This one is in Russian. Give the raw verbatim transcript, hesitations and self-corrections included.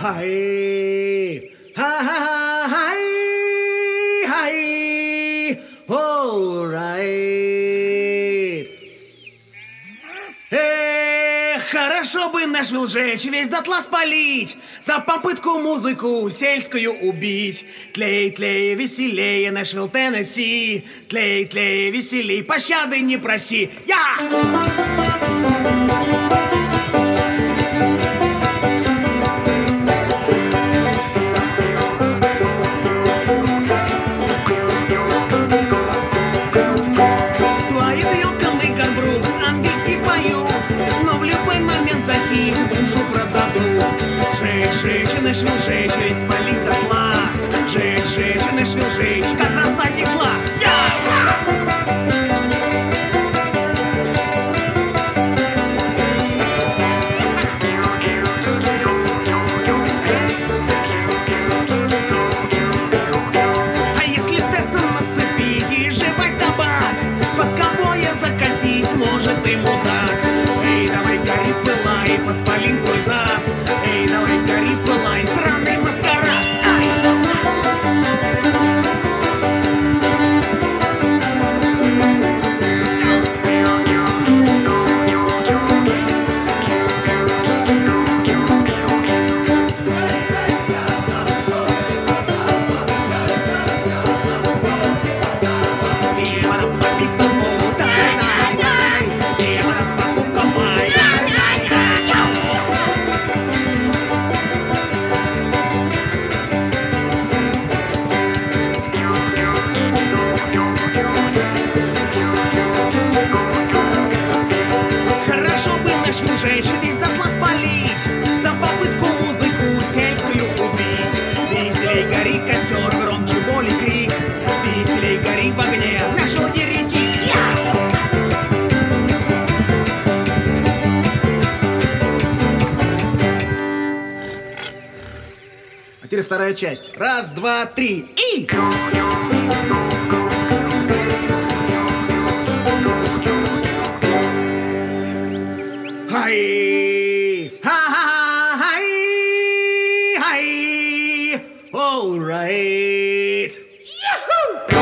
Хай, хай, хай, all right. Эх, хорошо бы Нэшвилл жечь, весь дотла спалить, за попытку музыку сельскую убить. Тлей, тлей, веселее, Нэшвилл, Теннесси, тлей, тлей, веселей, пощады не проси. Я! Жечь, Нэшвилл жечь, весь спалить дотла. Жечь, жечь, Нэшвилл жечь, как рассадник зла. А если Стэдсон нацепить и жевать табак, под ковбоя закосить сможет и мудак. Эй, давай гори, пылай, подпалим твой зад. Эй, давай гори, пылай, сраный маскарад. Ай! Жечь, весь дотла спалить, за попытку музыку сельскую убить. Веселей гори костер, громче боли крик, веселей гори в огне, Нэшвилл еретик. А теперь вторая часть. Раз, два, три и... Hi, hi, hi, hi, all right. Yahoo!